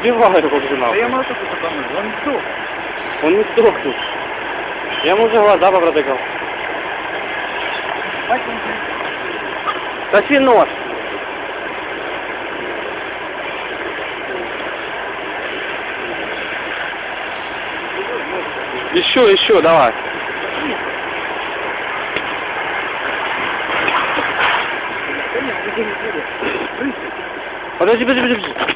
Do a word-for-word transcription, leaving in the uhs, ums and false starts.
убивай его уже Да нахуй. я молоток это помыл, он сдох. Он не сдохнет. Я ему уже глаза попротыкал. Мать он... Таси нож. Еще, еще, давай. Подожди, подожди, подожди.